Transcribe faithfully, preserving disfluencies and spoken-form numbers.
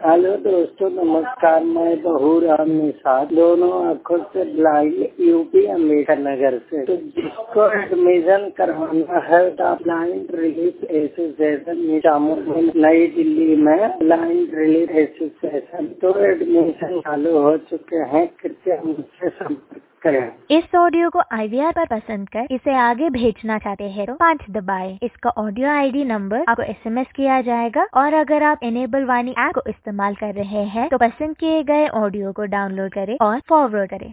Hello दोस्तों, नमस्कार। मैं बहूराम निषाद, दोनों आँखों से ब्लाइंड, यूपी अम्बेडकर नगर से। तो जिसको एडमिशन करवाना है तो ब्लाइंड रिलीफ एसोसिएशन निजामुद्दीन नई दिल्ली में ब्लाइंड रिलीफ एसोसिएशन तो एडमिशन चालू हो चुके हैं। कृपया मुझसे संपर्क करें। इस ऑडियो को आई वी आर पर पसंद कर इसे आगे भेजना चाहते हैं तो पाँच दबाएं। इसका ऑडियो आई डी नंबर आपको एस एम एस किया जाएगा और अगर आप इनेबल वाणी ऐप को इस्तेमाल कर रहे हैं तो पसंद किए गए ऑडियो को डाउनलोड करें और फॉरवर्ड करें।